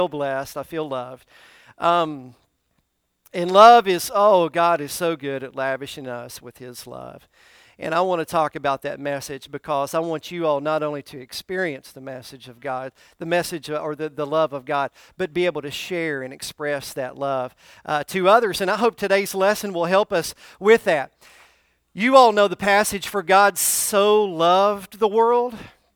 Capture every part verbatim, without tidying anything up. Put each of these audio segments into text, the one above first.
feel blessed. I feel loved. Um, and love is, oh, God is so good at lavishing us with His love. And I want to talk about that message because I want you all not only to experience the message of God, the message or the, the love of God, but be able to share and express that love uh, to others. And I hope today's lesson will help us with that. You all know the passage, for God so loved the world.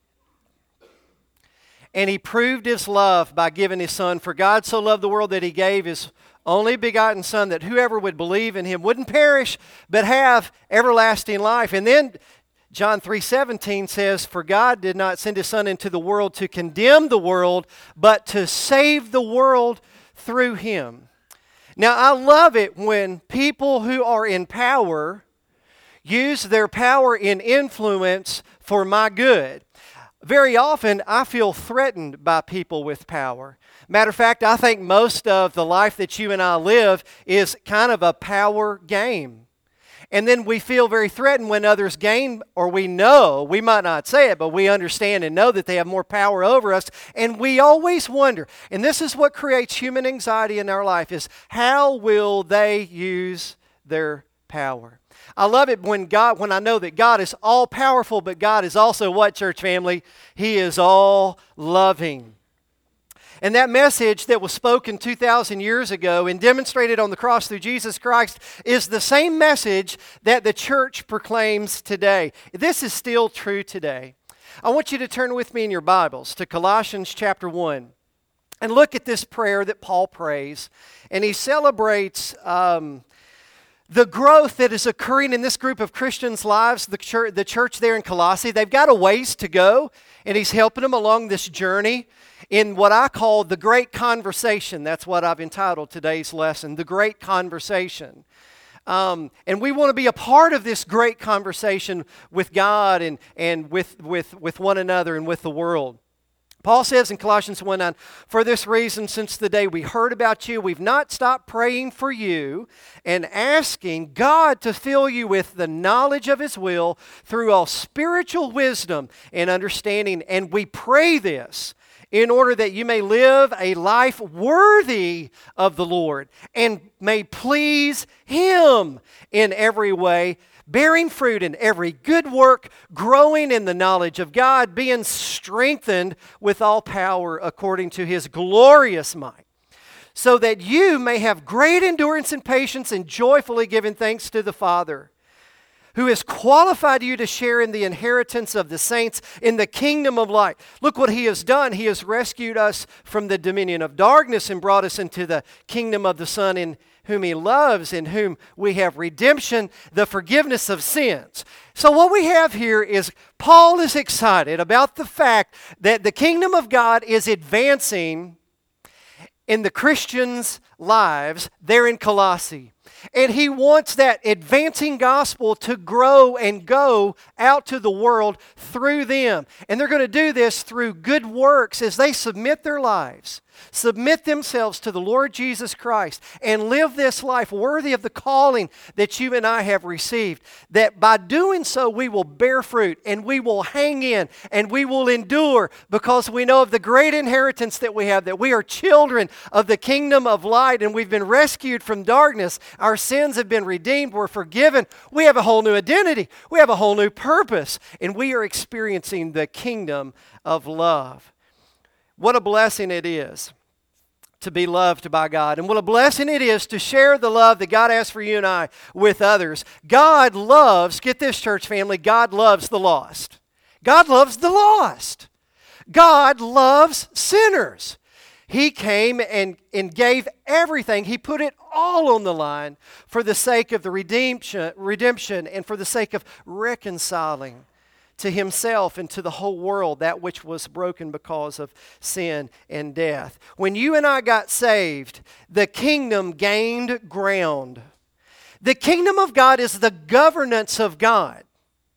And He proved His love by giving His Son. For God so loved the world that He gave His only begotten Son, that whoever would believe in Him wouldn't perish, but have everlasting life. And then John three seventeen says, for God did not send His Son into the world to condemn the world, but to save the world through Him. Now, I love it when people who are in power use their power and influence for my good. Very often, I feel threatened by people with power. Matter of fact, I think most of the life that you and I live is kind of a power game. And then we feel very threatened when others gain, or we know, we might not say it, but we understand and know that they have more power over us. And we always wonder, and this is what creates human anxiety in our life, is how will they use their power? I love it when God, when I know that God is all powerful, but God is also what, church family? He is all loving. And that message that was spoken two thousand years ago and demonstrated on the cross through Jesus Christ is the same message that the church proclaims today. This is still true today. I want you to turn with me in your Bibles to Colossians chapter one and look at this prayer that Paul prays. And he celebrates um, the growth that is occurring in this group of Christians' lives, the church, the church there in Colossae. They've got a ways to go, and he's helping them along this journey in what I call the Great Conversation. That's what I've entitled today's lesson, The Great Conversation. Um, and we want to be a part of this great conversation with God and, and with, with, with one another and with the world. Paul says in Colossians one nine, for this reason, since the day we heard about you, we've not stopped praying for you and asking God to fill you with the knowledge of His will through all spiritual wisdom and understanding. And we pray this in order that you may live a life worthy of the Lord and may please Him in every way, bearing fruit in every good work, growing in the knowledge of God, being strengthened with all power according to His glorious might, so that you may have great endurance and patience and joyfully giving thanks to the Father, who has qualified you to share in the inheritance of the saints in the kingdom of light. Look what He has done. He has rescued us from the dominion of darkness and brought us into the kingdom of the Son in whom He loves, in whom we have redemption, the forgiveness of sins. So what we have here is Paul is excited about the fact that the kingdom of God is advancing in the Christians' lives there in Colossae. And he wants that advancing gospel to grow and go out to the world through them. And they're going to do this through good works as they submit their lives, submit themselves to the Lord Jesus Christ, and live this life worthy of the calling that you and I have received. That by doing so, we will bear fruit and we will hang in and we will endure, because we know of the great inheritance that we have, that we are children of the kingdom of light and we've been rescued from darkness. Our sins have been redeemed. We're forgiven. We have a whole new identity. We have a whole new purpose, and we are experiencing the kingdom of love. What a blessing it is to be loved by God. And what a blessing it is to share the love that God has for you and I with others. God loves, get this, church family, God loves the lost. God loves the lost. God loves sinners. He came and, and gave everything. He put it all on the line for the sake of the redemption, redemption and for the sake of reconciling to Himself and to the whole world that which was broken because of sin and death. When you and I got saved, the kingdom gained ground. The kingdom of God is the governance of God.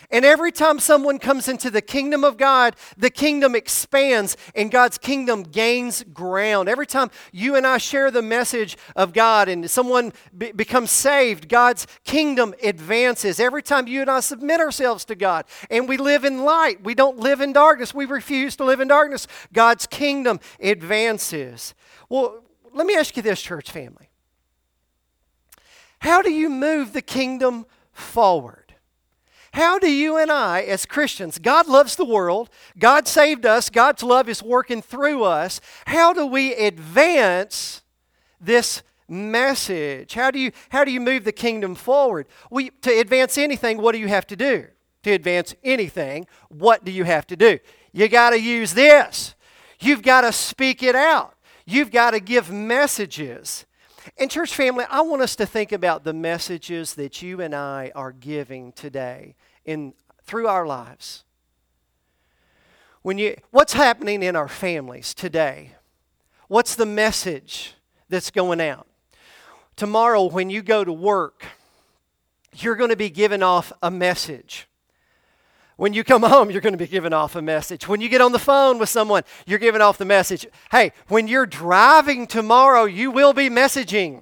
And every time someone comes into the kingdom of God, the kingdom expands and God's kingdom gains ground. Every time you and I share the message of God and someone be- becomes saved, God's kingdom advances. Every time you and I submit ourselves to God and we live in light, we don't live in darkness, we refuse to live in darkness, God's kingdom advances. Well, let me ask you this, church family. How do you move the kingdom forward? How do you and I, as Christians, God loves the world, God saved us, God's love is working through us. How do we advance this message? How do you, how do you move the kingdom forward? We, to advance anything, what do you have to do? To advance anything, what do you have to do? You got to use this. You've got to speak it out. You've got to give messages. And church family, I want us to think about the messages that you and I are giving today in through our lives. When you, what's happening in our families today? What's the message that's going out? Tomorrow when you go to work, you're going to be giving off a message. When you come home, you're going to be giving off a message. When you get on the phone with someone, you're giving off the message. Hey, when you're driving tomorrow, you will be messaging.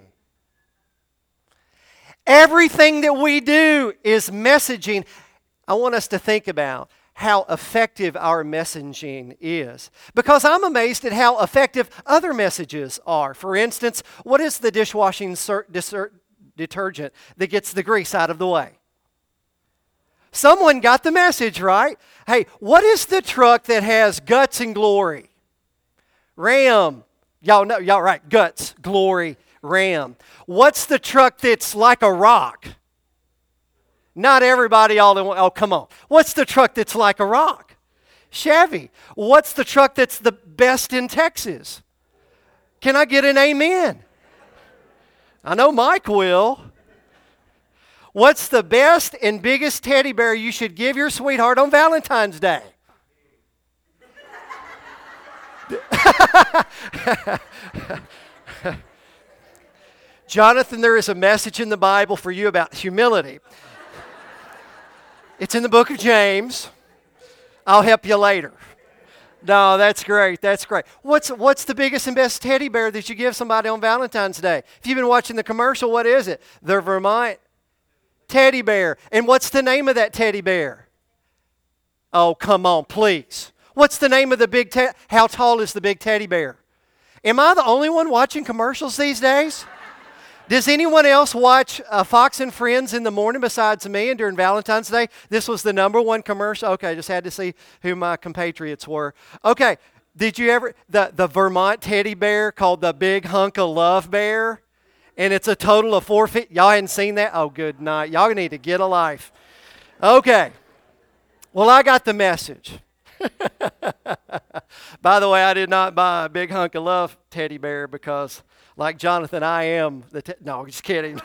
Everything that we do is messaging. I want us to think about how effective our messaging is. Because I'm amazed at how effective other messages are. For instance, what is the dishwashing ser- disser- detergent that gets the grease out of the way? Someone got the message, right? Hey, what is the truck that has guts and glory? Ram. Y'all know, y'all right. Guts, glory, Ram. What's the truck that's like a rock? Not everybody all in one. Oh, come on. What's the truck that's like a rock? Chevy. What's the truck that's the best in Texas? Can I get an amen? I know Mike will. What's the best and biggest teddy bear you should give your sweetheart on Valentine's Day? Jonathan, there is a message in the Bible for you about humility. It's in the book of James. I'll help you later. No, that's great. That's great. What's what's the biggest and best teddy bear that you give somebody on Valentine's Day? If you've been watching the commercial, what is it? The Vermont teddy bear. And what's the name of that teddy bear? Oh, come on, please. What's the name of the big te- how tall is the big teddy bear? Am I the only one watching commercials these days? Does anyone else watch uh, Fox and Friends in the morning besides me? And during Valentine's Day, this was the number one commercial. Okay, just had to see who my compatriots were. Okay, did you ever, the, the Vermont teddy bear called the Big Hunk of Love Bear? And it's a total of four feet. Y'all hadn't seen that? Oh, good night. Y'all need to get a life. Okay. Well, I got the message. By the way, I did not buy a Big Hunk of Love teddy bear because, like Jonathan, I am the... Te- no, just kidding.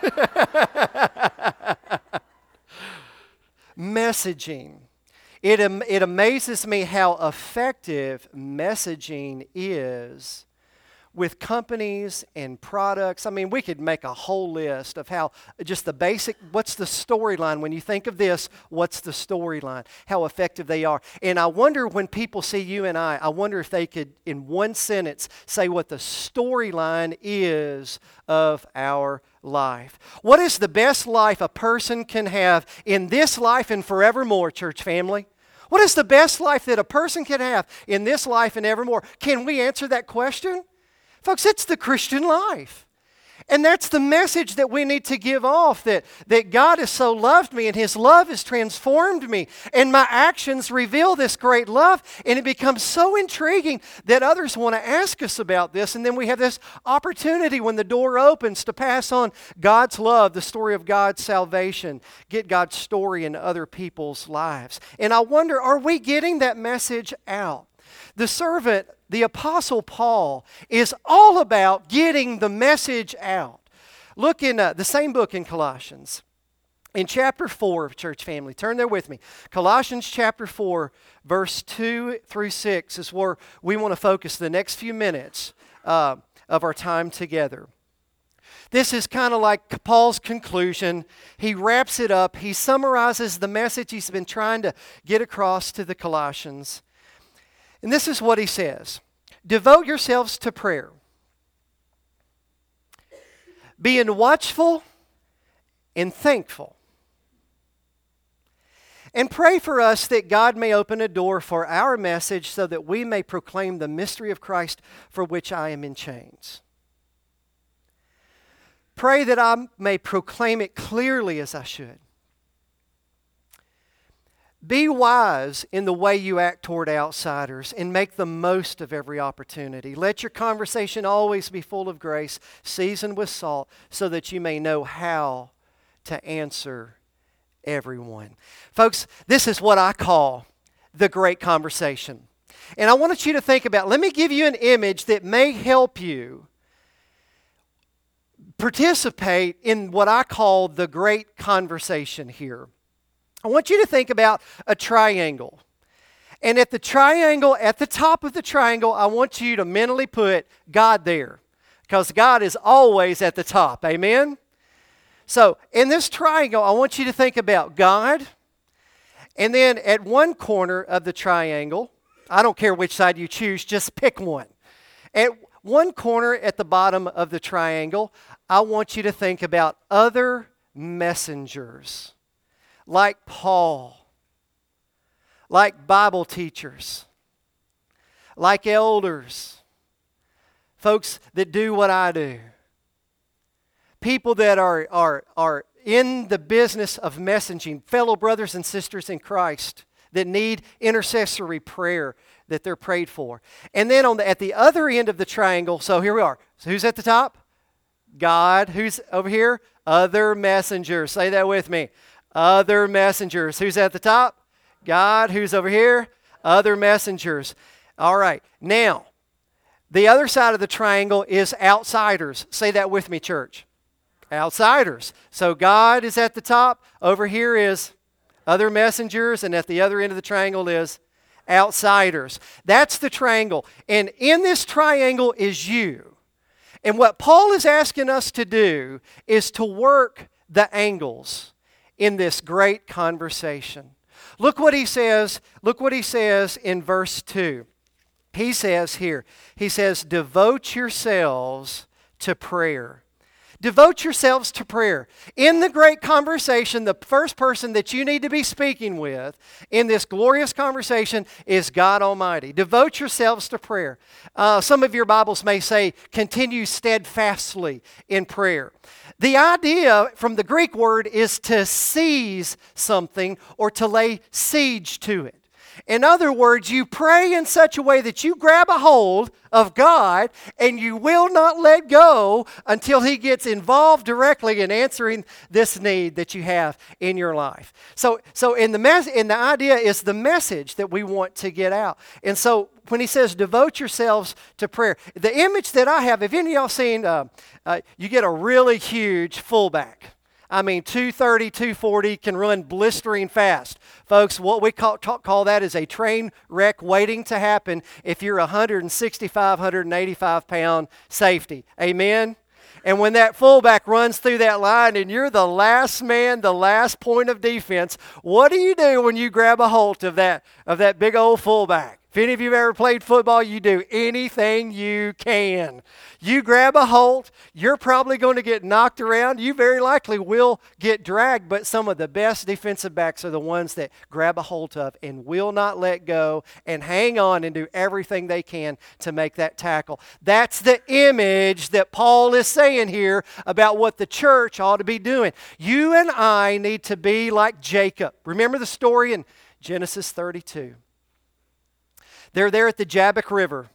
Messaging. It, am- it amazes me how effective messaging is with companies and products. I mean, we could make a whole list of how just the basic, what's the storyline? When you think of this, what's the storyline? How effective they are. And I wonder when people see you and I, I wonder if they could, in one sentence, say what the storyline is of our life. What is the best life a person can have in this life and forevermore, church family? What is the best life that a person can have in this life and evermore? Can we answer that question? Folks, it's the Christian life. And that's the message that we need to give off, that, that God has so loved me and His love has transformed me. And my actions reveal this great love. And it becomes so intriguing that others want to ask us about this. And then we have this opportunity when the door opens to pass on God's love, the story of God's salvation, get God's story in other people's lives. And I wonder, are we getting that message out? The servant, the Apostle Paul, is all about getting the message out. Look in uh, the same book in Colossians, in chapter four, church family. Turn there with me. Colossians chapter four, verse two through six is where we want to focus the next few minutes uh, of our time together. This is kind of like Paul's conclusion. He wraps it up. He summarizes the message he's been trying to get across to the Colossians. And this is what he says. Devote yourselves to prayer, being watchful and thankful. And pray for us that God may open a door for our message so that we may proclaim the mystery of Christ for which I am in chains. Pray that I may proclaim it clearly as I should. Be wise in the way you act toward outsiders and make the most of every opportunity. Let your conversation always be full of grace, seasoned with salt, so that you may know how to answer everyone. Folks, this is what I call the great conversation. And I want you to think about, let me give you an image that may help you participate in what I call the great conversation here. I want you to think about a triangle. And at the triangle, at the top of the triangle, I want you to mentally put God there, because God is always at the top. Amen? So, in this triangle, I want you to think about God, and then at one corner of the triangle, I don't care which side you choose, just pick one. At one corner at the bottom of the triangle, I want you to think about other messengers, like Paul, like Bible teachers, like elders, folks that do what I do. People that are, are, are in the business of messaging, fellow brothers and sisters in Christ that need intercessory prayer that they're prayed for. And then on the, at the other end of the triangle, so here we are. So who's at the top? God. Who's over here? Other messengers. Say that with me. Other messengers. Who's at the top? God. Who's over here? Other messengers. All right. Now, the other side of the triangle is outsiders. Say that with me, church. Outsiders. So God is at the top. Over here is other messengers. And at the other end of the triangle is outsiders. That's the triangle. And in this triangle is you. And what Paul is asking us to do is to work the angles in this great conversation. Look what he says. Look what he says in verse two. He says here, he says, devote yourselves to prayer. Devote yourselves to prayer. In the great conversation, the first person that you need to be speaking with in this glorious conversation is God Almighty. Devote yourselves to prayer. Uh, some of your Bibles may say, continue steadfastly in prayer. The idea from the Greek word is to seize something or to lay siege to it. In other words, you pray in such a way that you grab a hold of God and you will not let go until He gets involved directly in answering this need that you have in your life. So, so in the mes- in the idea is the message that we want to get out. And so when he says devote yourselves to prayer, the image that I have, if any of y'all seen, uh, uh, you get a really huge fullback. I mean, two thirty, two forty can run blistering fast. Folks, what we call, talk, call that is a train wreck waiting to happen if you're a one sixty-five, one eighty-five pound safety. Amen? And when that fullback runs through that line and you're the last man, the last point of defense, what do you do when you grab a hold of that, of that big old fullback? If any of you have ever played football, you do anything you can. You grab a hold, you're probably going to get knocked around. You very likely will get dragged, but some of the best defensive backs are the ones that grab a hold of and will not let go and hang on and do everything they can to make that tackle. That's the image that Paul is saying here about what the church ought to be doing. You and I need to be like Jacob. Remember the story in Genesis thirty-two. They're there at the Jabbok River.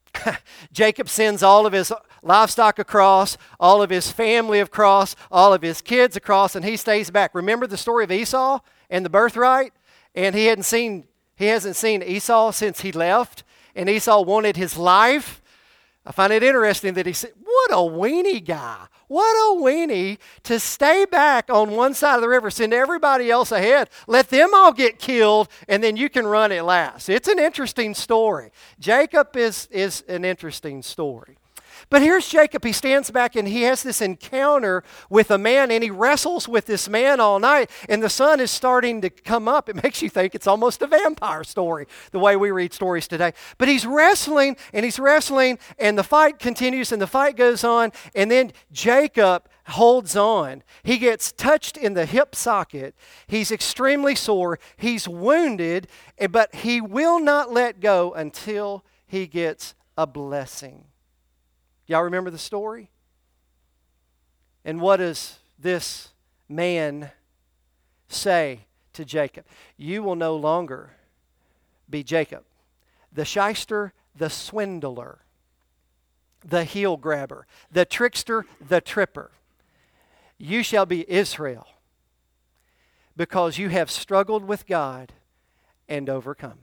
Jacob sends all of his livestock across, all of his family across, all of his kids across, and he stays back. Remember the story of Esau and the birthright? And he hadn't seen, he hasn't seen Esau since he left, and Esau wanted his life. I find it interesting that he said, what a weenie guy. What a weenie to stay back on one side of the river, send everybody else ahead, let them all get killed, and then you can run it last. It's an interesting story. Jacob is, is an interesting story. But here's Jacob. He stands back and he has this encounter with a man, and he wrestles with this man all night, and the sun is starting to come up. It makes you think it's almost a vampire story, the way we read stories today. But he's wrestling, and he's wrestling, and the fight continues, and the fight goes on, and then Jacob holds on. He gets touched in the hip socket. He's extremely sore. He's wounded, but he will not let go until he gets a blessing. Y'all remember the story? And what does this man say to Jacob? You will no longer be Jacob, the shyster, the swindler, the heel grabber, the trickster, the tripper. You shall be Israel, because you have struggled with God and overcome.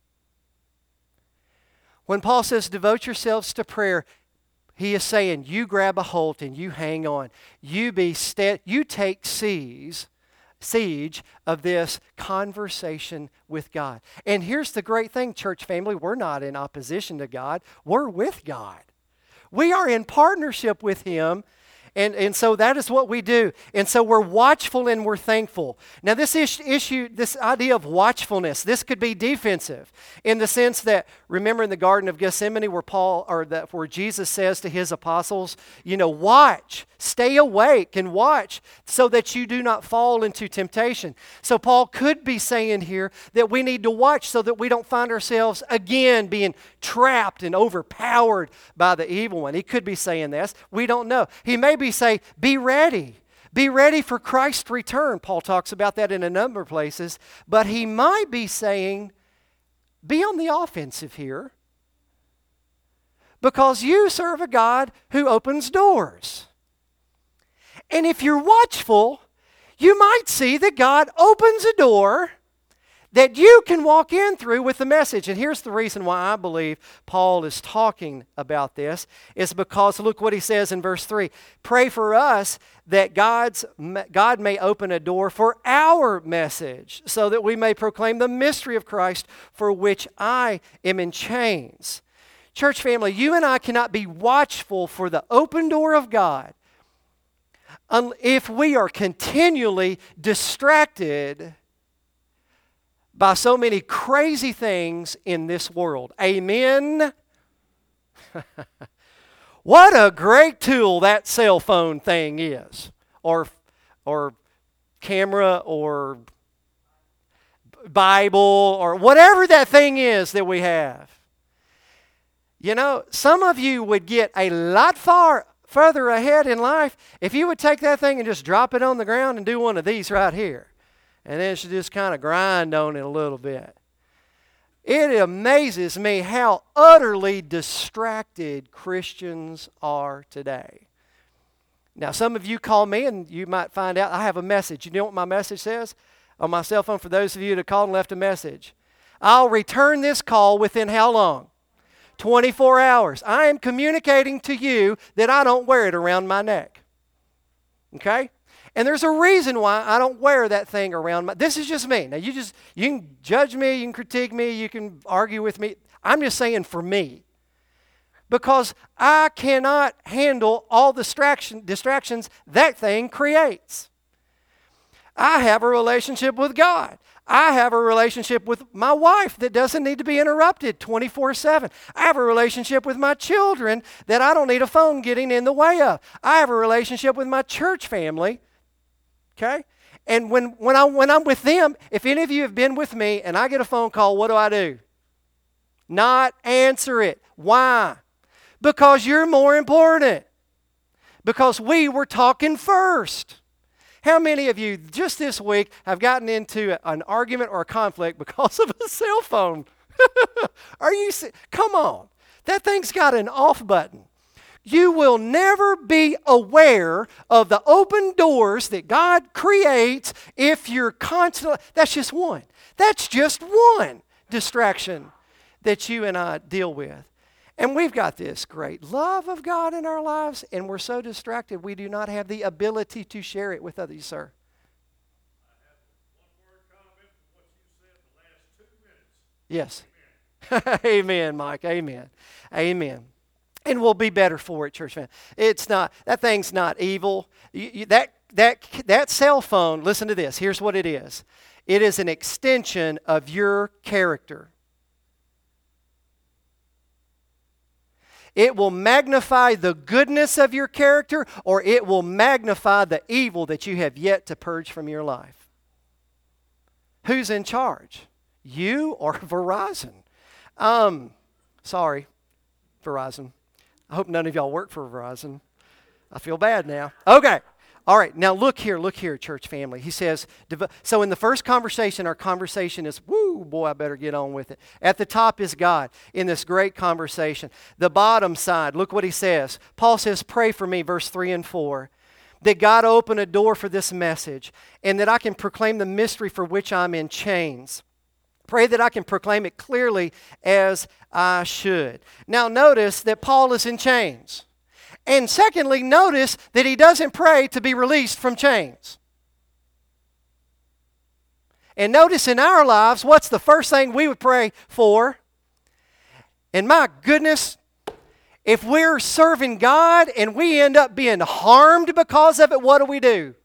When Paul says devote yourselves to prayer, he is saying, you grab a hold and you hang on. You be stead- you take seize, siege of this conversation with God. And here's the great thing, church family. We're not in opposition to God. We're with God. We are in partnership with Him. And, and so that is what we do. And so we're watchful and we're thankful. Now this is, issue, this idea of watchfulness, this could be defensive in the sense that, remember in the Garden of Gethsemane where Paul, or that where Jesus says to his apostles, you know, watch, stay awake and watch so that you do not fall into temptation. So Paul could be saying here that we need to watch so that we don't find ourselves again being trapped and overpowered by the evil one. He could be saying this. We don't know. He may be say, be ready. Be ready for Christ's return. Paul talks about that in a number of places. But he might be saying, be on the offensive here. Because you serve a God who opens doors. And if you're watchful, you might see that God opens a door that you can walk in through with the message. And here's the reason why I believe Paul is talking about this, is because look what he says in verse three. Pray for us that God's, God may open a door for our message, so that we may proclaim the mystery of Christ, for which I am in chains. Church family, you and I cannot be watchful for the open door of God if we are continually distracted by so many crazy things in this world. Amen? What a great tool that cell phone thing is. Or, or camera or Bible or whatever that thing is that we have. You know, some of you would get a lot far further ahead in life if you would take that thing and just drop it on the ground and do one of these right here. And then she just kind of grind on it a little bit. It amazes me how utterly distracted Christians are today. Now, some of you call me and you might find out I have a message. You know what my message says on my cell phone for those of you that called and left a message? I'll return this call within how long? twenty-four hours. I am communicating to you that I don't wear it around my neck. Okay? And there's a reason why I don't wear that thing around my... This is just me. Now, you just... You can judge me, you can critique me, you can argue with me. I'm just saying for me. Because I cannot handle all the distraction, distractions that thing creates. I have a relationship with God. I have a relationship with my wife that doesn't need to be interrupted twenty-four seven. I have a relationship with my children that I don't need a phone getting in the way of. I have a relationship with my church family. Okay? And when, when, I, when I'm with them, if any of you have been with me and I get a phone call, what do I do? Not answer it. Why? Because you're more important. Because we were talking first. How many of you just this week have gotten into an argument or a conflict because of a cell phone? Are you? Come on. That thing's got an off button. You will never be aware of the open doors that God creates if you're constantly... That's just one. That's just one distraction that you and I deal with. And we've got this great love of God in our lives, and we're so distracted we do not have the ability to share it with others, sir. I have one word comment on what you said in the last two minutes. Yes. Amen, Mike. Amen. Amen. And we'll be better for it, church fan. It's not, that thing's not evil. You, you, that, that, that cell phone, listen to this. Here's what it is. It is an extension of your character. It will magnify the goodness of your character, or it will magnify the evil that you have yet to purge from your life. Who's in charge? You or Verizon? Um, sorry, Verizon. I hope none of y'all work for Verizon. I feel bad now. Okay. All right. Now look here, look here, church family. He says, so in the first conversation, our conversation is, woo, boy, I better get on with it. At the top is God in this great conversation. The bottom side, look what he says. Paul says, pray for me, verse three and four, that God open a door for this message and that I can proclaim the mystery for which I'm in chains. Pray that I can proclaim it clearly as I should. Now notice that Paul is in chains. And secondly, notice that he doesn't pray to be released from chains. And notice in our lives, what's the first thing we would pray for? And my goodness, if we're serving God and we end up being harmed because of it, what do we do?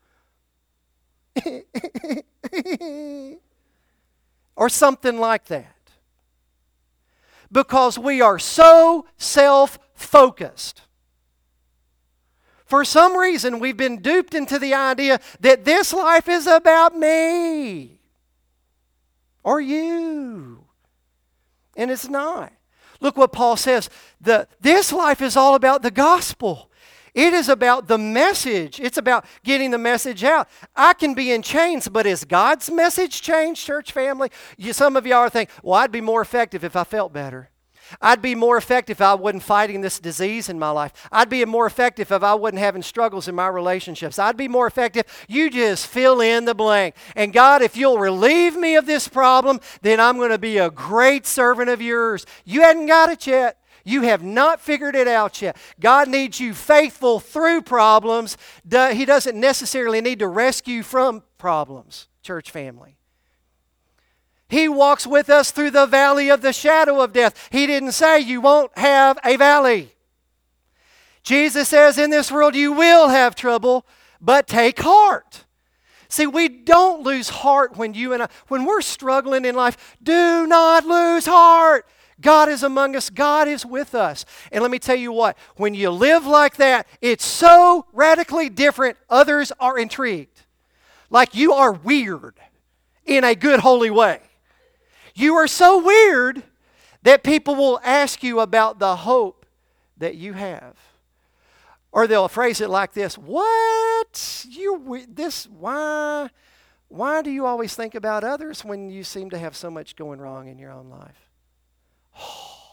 Or something like that. Because we are so self-focused. For some reason, we've been duped into the idea that this life is about me or you. And it's not. Look what Paul says. The, this life is all about the gospel. It is about the message. It's about getting the message out. I can be in chains, but is God's message changed, church family? You, some of y'all are thinking, well, I'd be more effective if I felt better. I'd be more effective if I wasn't fighting this disease in my life. I'd be more effective if I wasn't having struggles in my relationships. I'd be more effective. You just fill in the blank. And God, if you'll relieve me of this problem, then I'm going to be a great servant of yours. You hadn't got it yet. You have not figured it out yet. God needs you faithful through problems. He doesn't necessarily need to rescue from problems, church family. He walks with us through the valley of the shadow of death. He didn't say you won't have a valley. Jesus says in this world you will have trouble, but take heart. See, we don't lose heart when you and I, when we're struggling in life, do not lose heart. God is among us. God is with us. And let me tell you what, when you live like that, it's so radically different, others are intrigued. Like you are weird in a good, holy way. You are so weird that people will ask you about the hope that you have. Or they'll phrase it like this, what? You this why why do you always think about others when you seem to have so much going wrong in your own life? Oh,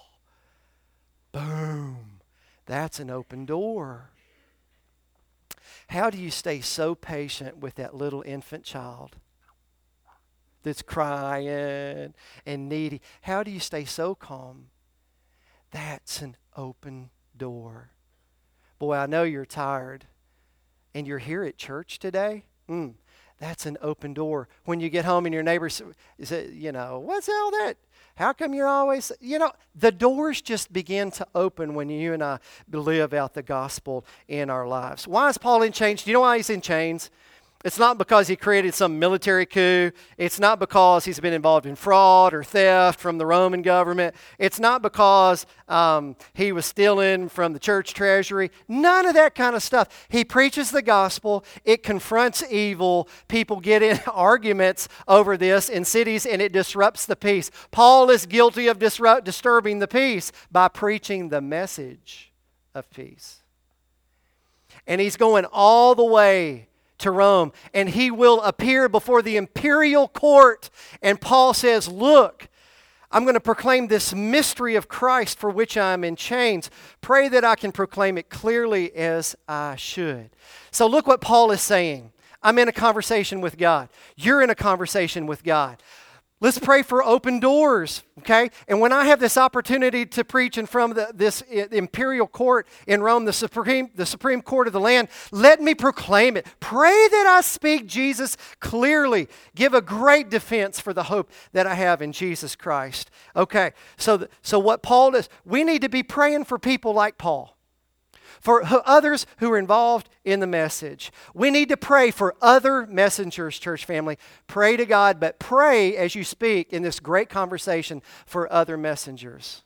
boom. That's an open door. How do you stay so patient with that little infant child that's crying and needy? How do you stay so calm? That's an open door. Boy, I know you're tired and you're here at church today. Mm, that's an open door. When you get home and your neighbors say, you know, what's all that? How come you're always, you know, the doors just begin to open when you and I live out the gospel in our lives. Why is Paul in chains? Do you know why he's in chains? It's not because he created some military coup. It's not because he's been involved in fraud or theft from the Roman government. It's not because um, he was stealing from the church treasury. None of that kind of stuff. He preaches the gospel. It confronts evil. People get in arguments over this in cities, and it disrupts the peace. Paul is guilty of disrupt, disturbing the peace by preaching the message of peace. And he's going all the way to Rome, and he will appear before the imperial court. And Paul says, look, I'm going to proclaim this mystery of Christ for which I'm in chains. Pray that I can proclaim it clearly as I should. So look what Paul is saying. I'm in a conversation with God. You're in a conversation with God. Let's pray for open doors, okay? And when I have this opportunity to preach in front of the, this imperial court in Rome, the supreme, the supreme court of the land, let me proclaim it. Pray that I speak Jesus clearly. Give a great defense for the hope that I have in Jesus Christ. Okay, so, th- so what Paul does, we need to be praying for people like Paul. For others who are involved in the message. We need to pray for other messengers, church family. Pray to God, but pray as you speak in this great conversation for other messengers.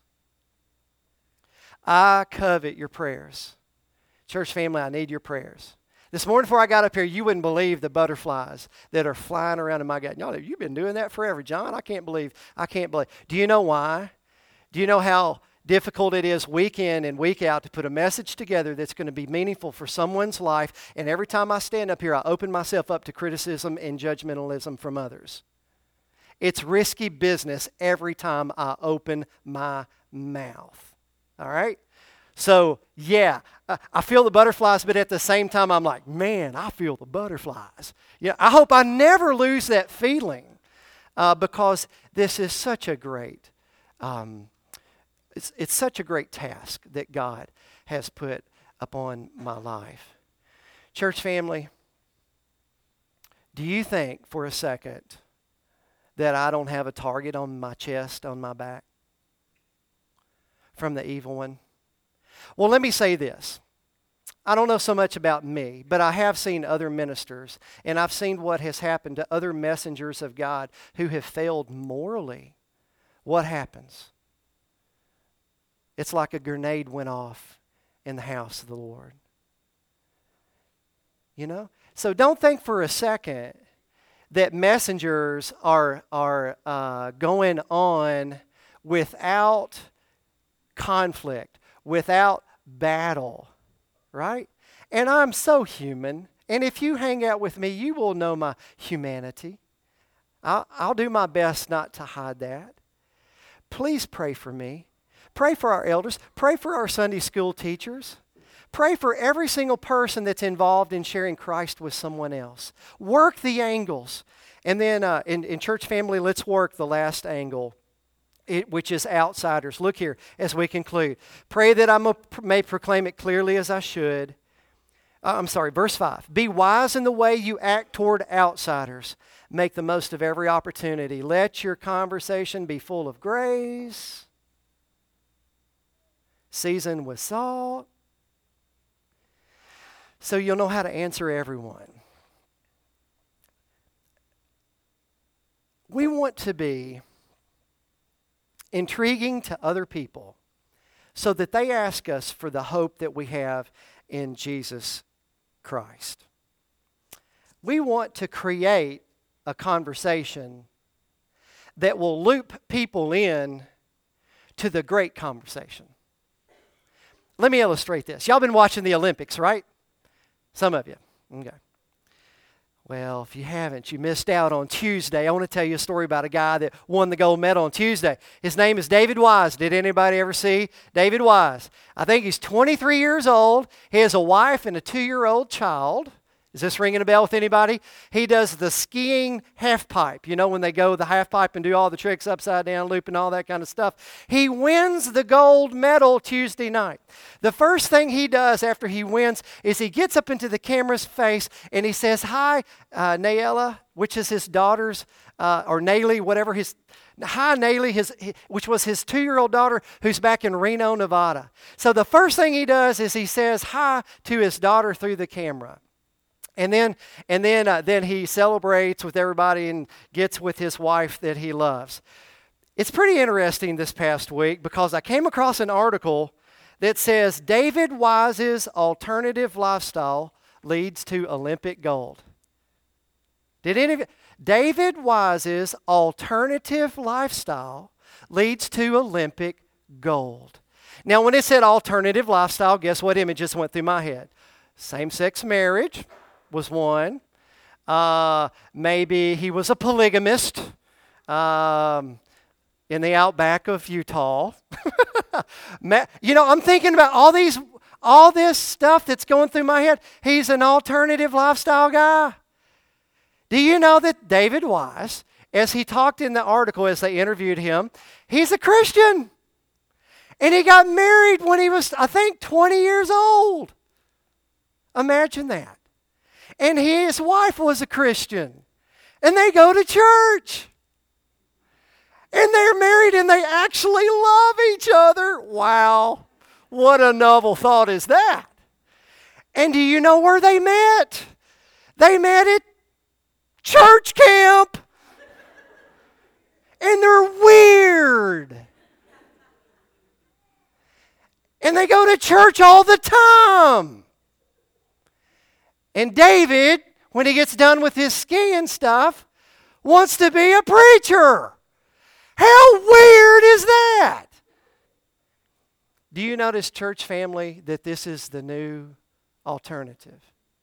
I covet your prayers. Church family, I need your prayers. This morning before I got up here, you wouldn't believe the butterflies that are flying around in my gut. Y'all, you've been doing that forever, John. I can't believe, I can't believe. Do you know why? Do you know how difficult it is week in and week out to put a message together that's going to be meaningful for someone's life? And every time I stand up here, I open myself up to criticism and judgmentalism from others. It's risky business every time I open my mouth. All right? So, yeah, I feel the butterflies, but at the same time, I'm like, man, I feel the butterflies. Yeah, I hope I never lose that feeling uh, because this is such a great um It's, it's such a great task that God has put upon my life. Church family, do you think for a second that I don't have a target on my chest, on my back from the evil one? Well, let me say this. I don't know so much about me, but I have seen other ministers, and I've seen what has happened to other messengers of God who have failed morally. What happens? It's like a grenade went off in the house of the Lord. You know? So don't think for a second that messengers are, are uh, going on without conflict, without battle, right? And I'm so human. And if you hang out with me, you will know my humanity. I'll, I'll do my best not to hide that. Please pray for me. Pray for our elders. Pray for our Sunday school teachers. Pray for every single person that's involved in sharing Christ with someone else. Work the angles. And then uh, in, in church family, let's work the last angle, it, which is outsiders. Look here as we conclude. Pray that I may proclaim it clearly as I should. Uh, I'm sorry, verse five. Be wise in the way you act toward outsiders. Make the most of every opportunity. Let your conversation be full of grace, seasoned with salt, so you'll know how to answer everyone. We want to be intriguing to other people so that they ask us for the hope that we have in Jesus Christ. We want to create a conversation that will loop people in to the great conversation. Let me illustrate this. Y'all been watching the Olympics, right? Some of you. Okay. Well, if you haven't, you missed out on Tuesday. I want to tell you a story about a guy that won the gold medal on Tuesday. His name is David Wise. Did anybody ever see David Wise? I think he's twenty-three years old. He has a wife and a two-year-old child. Is this ringing a bell with anybody? He does the skiing half pipe. You know, when they go the half pipe and do all the tricks upside down, loop and all that kind of stuff. He wins the gold medal Tuesday night. The first thing he does after he wins is he gets up into the camera's face and he says, hi, uh, Nayela, which is his daughter's, uh, or Nayli, whatever his, hi, Nayli, his, which was his two-year-old daughter who's back in Reno, Nevada. So the first thing he does is he says hi to his daughter through the camera. And then, and then, uh, then he celebrates with everybody and gets with his wife that he loves. It's pretty interesting this past week because I came across an article that says David Wise's alternative lifestyle leads to Olympic gold. Did any of you? David Wise's alternative lifestyle leads to Olympic gold. Now, when it said alternative lifestyle, guess what images went through my head? Same-sex marriage was one. Uh, maybe he was a polygamist um, in the outback of Utah. You know, I'm thinking about all these, all this stuff that's going through my head. He's an alternative lifestyle guy. Do you know that David Wise as he talked in the article as they interviewed him, he's a Christian. And he got married when he was, I think, twenty years old. Imagine that. And his wife was a Christian. And they go to church. And they're married and they actually love each other. Wow. What a novel thought is that? And do you know where they met? They met at church camp. And they're weird. And they go to church all the time. And David, when he gets done with his skiing stuff, wants to be a preacher. How weird is that? Do you notice, church family, that this is the new alternative?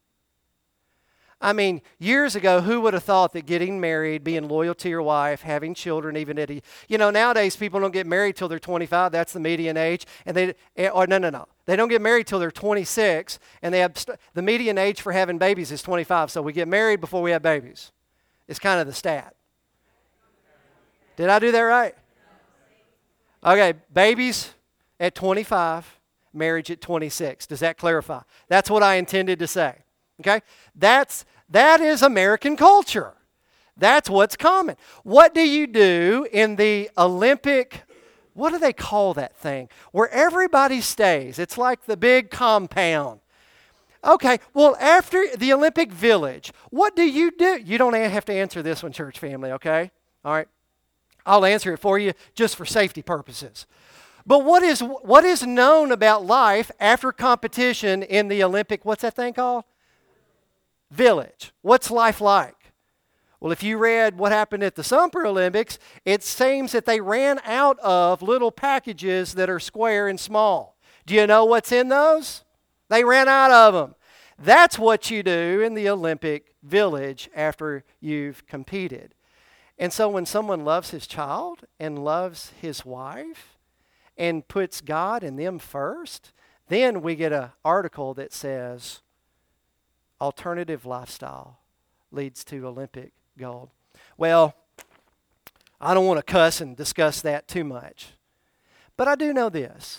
I mean, years ago, who would have thought that getting married, being loyal to your wife, having children, even at a, you know, nowadays people don't get married till they're twenty-five. That's the median age. And they, or no, no, no. They don't get married till they're twenty-six. And they have, the median age for having babies is twenty-five. So we get married before we have babies. It's kind of the stat. Did I do that right? Okay, babies at twenty-five, marriage at twenty-six. Does that clarify? That's what I intended to say. Okay? That's, that is American culture. That's what's common. What do you do in the Olympic, what do they call that thing? Where everybody stays. It's like the big compound. Okay, well, after the Olympic Village, what do you do? You don't have to answer this one, church family, okay? All right? I'll answer it for you just for safety purposes. But what is, what is known about life after competition in the Olympic, what's that thing called? Village. What's life like? Well, if you read what happened at the Summer Olympics, it seems that they ran out of little packages that are square and small. Do you know what's in those? They ran out of them. That's what you do in the Olympic Village after you've competed. And so when someone loves his child and loves his wife and puts God and them first, then we get an article that says, alternative lifestyle leads to Olympic gold. Well, I don't want to cuss and discuss that too much. But I do know this,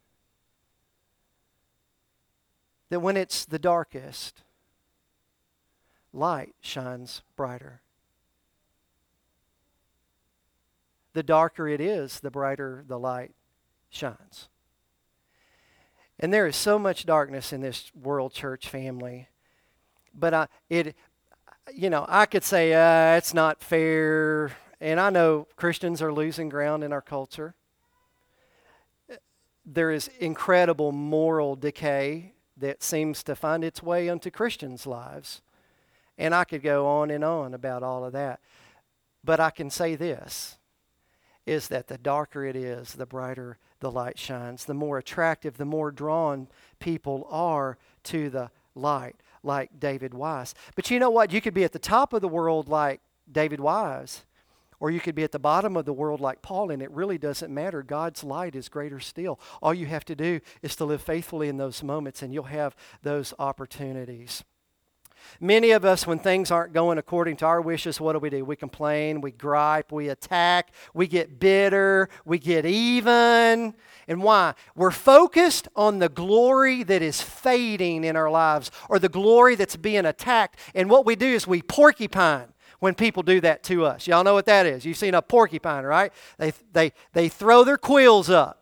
that when it's the darkest, light shines brighter. The darker it is, the brighter the light shines. And there is so much darkness in this world, church family. But I, it, you know, I could say uh, it's not fair, and I know Christians are losing ground in our culture. There is incredible moral decay that seems to find its way into Christians' lives, and I could go on and on about all of that. But I can say this, is that the darker it is, the brighter the light shines. The more attractive, the more drawn people are to the light, like David Wise. But you know what? You could be at the top of the world like David Wise, or you could be at the bottom of the world like Paul, and it really doesn't matter. God's light is greater still. All you have to do is to live faithfully in those moments, and you'll have those opportunities. Many of us, when things aren't going according to our wishes, what do we do? We complain, we gripe, we attack, we get bitter, we get even. And why? We're focused on the glory that is fading in our lives, or the glory that's being attacked. And what we do is we porcupine when people do that to us. Y'all know what that is. You've seen a porcupine, right? They, they, they throw their quills up.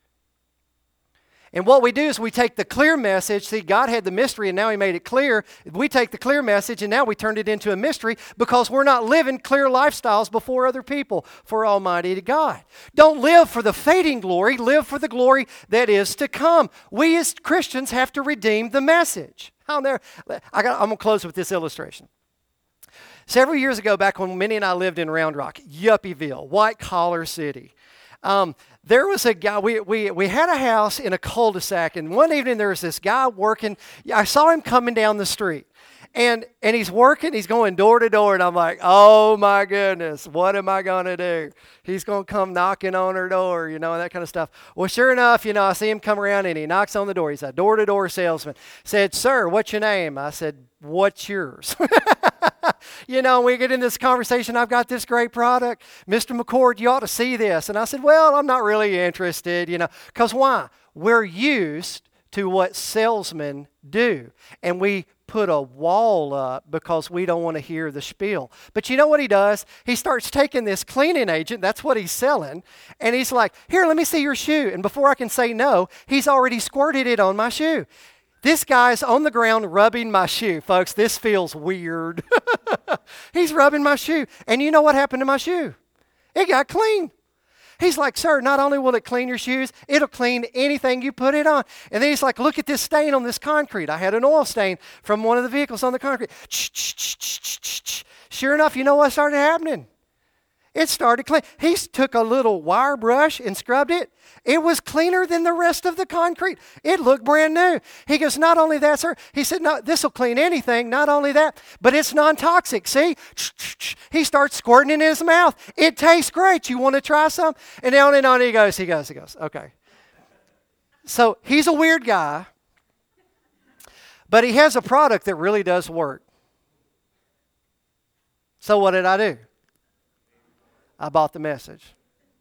And what we do is we take the clear message. See, God had the mystery and now He made it clear. We take the clear message and now we turned it into a mystery because we're not living clear lifestyles before other people for Almighty God. Don't live for the fading glory. Live for the glory that is to come. We as Christians have to redeem the message. How there? I got, I'm going to close with this illustration. Several years ago, back when Minnie and I lived in Round Rock, Yuppieville, white-collar city, um, there was a guy, we, we, we had a house in a cul-de-sac, and one evening there was this guy working. I saw him coming down the street, and, and he's working, he's going door to door, and I'm like, oh my goodness, what am I going to do? He's going to come knocking on her door, you know, and that kind of stuff. Well, sure enough, you know, I see him come around, and he knocks on the door. He's a door-to-door salesman. Said, sir, what's your name? I said, what's yours? You know, we get in this conversation, I've got this great product. Mister McCord, you ought to see this. And I said, well, I'm not really interested, you know. Because why? We're used to what salesmen do. And we put a wall up because we don't want to hear the spiel. But you know what he does? He starts taking this cleaning agent, that's what he's selling, and he's like, here, let me see your shoe. And before I can say no, he's already squirted it on my shoe. This guy's on the ground rubbing my shoe. Folks, this feels weird. He's rubbing my shoe. And you know what happened to my shoe? It got clean. He's like, sir, not only will it clean your shoes, it'll clean anything you put it on. And then he's like, look at this stain on this concrete. I had an oil stain from one of the vehicles on the concrete. Sure enough, you know what started happening? It started clean. He took a little wire brush and scrubbed it. It was cleaner than the rest of the concrete. It looked brand new. He goes, not only that, sir. He said, no, this will clean anything. Not only that, but it's non-toxic. See? He starts squirting it in his mouth. It tastes great. You want to try some? And on and on he goes, he goes, he goes, okay. So he's a weird guy, but he has a product that really does work. So what did I do? I bought the message.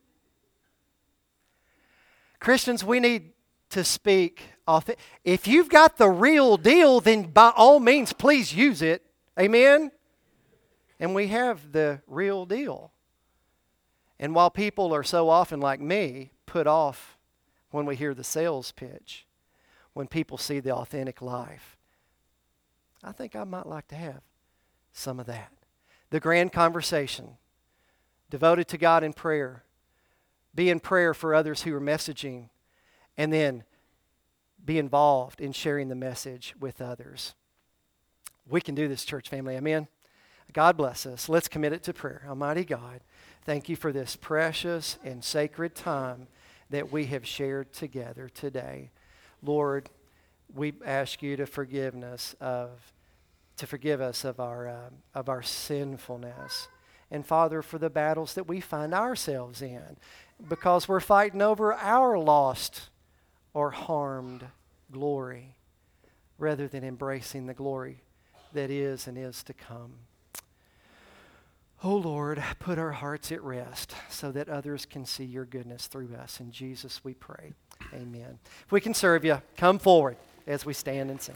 Christians, we need to speak. If you've got the real deal, then by all means, please use it. Amen? And we have the real deal. And while people are so often, like me, put off when we hear the sales pitch, when people see the authentic life, I think I might like to have some of that. The grand conversation. Devoted to God in prayer. Be in prayer for others who are messaging. And then be involved in sharing the message with others. We can do this, church family. Amen. God bless us. Let's commit it to prayer. Almighty God, thank you for this precious and sacred time that we have shared together today. Lord, we ask you to forgive us of, to forgive us of our, uh, of our sinfulness. And Father, for the battles that we find ourselves in, because we're fighting over our lost or harmed glory, rather than embracing the glory that is and is to come. Oh Lord, put our hearts at rest so that others can see your goodness through us. In Jesus we pray. Amen. If we can serve you, come forward as we stand and sing.